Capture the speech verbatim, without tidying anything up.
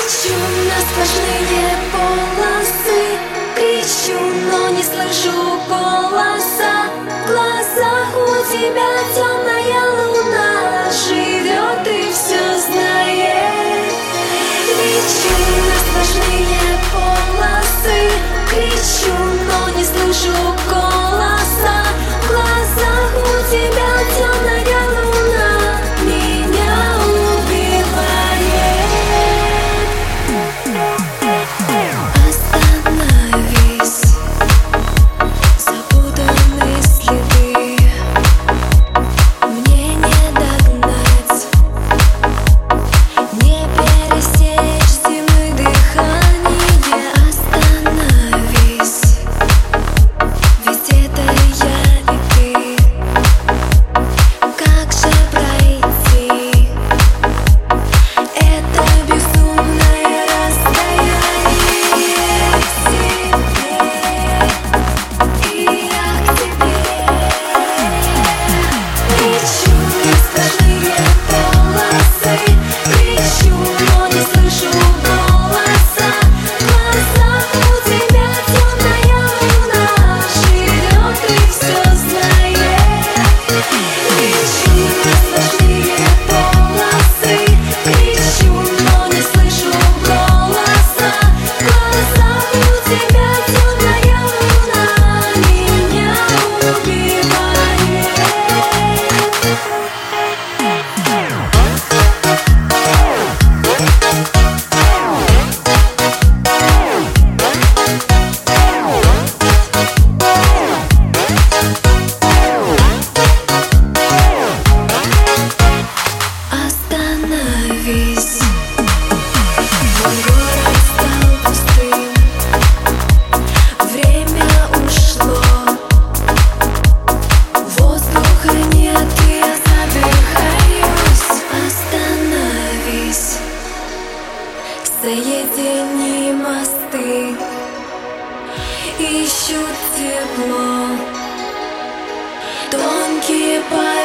Лечу на сплошные полосы, кричу, но не слышу голоса. В глазах у тебя темная луна живет и все знает. Лечу на сплошные полосы, кричу, но не слышу голоса. В глазах у тебя темная луна меня убивает. Остановись, запутанные следы мне не догнать, не пересечь зимы дыхание. Остановись, ведь это я и ты. Как же пройти это безумное расстояние к тебе, и я к тебе. Лечу на сплошные полосы, кричу, но не слышу голоса. В глазах у тебя темная луна живет и все знает. Лечу на сплошные полосы, кричу, но не слышу голоса. В глазах у тебя темная луна меня убивает. Остановись, мой город стал пустым, время ушло, воздуха нет, и я задыхаюсь. Остановись, соедини мосты, ищут тепло, тонкие пальцы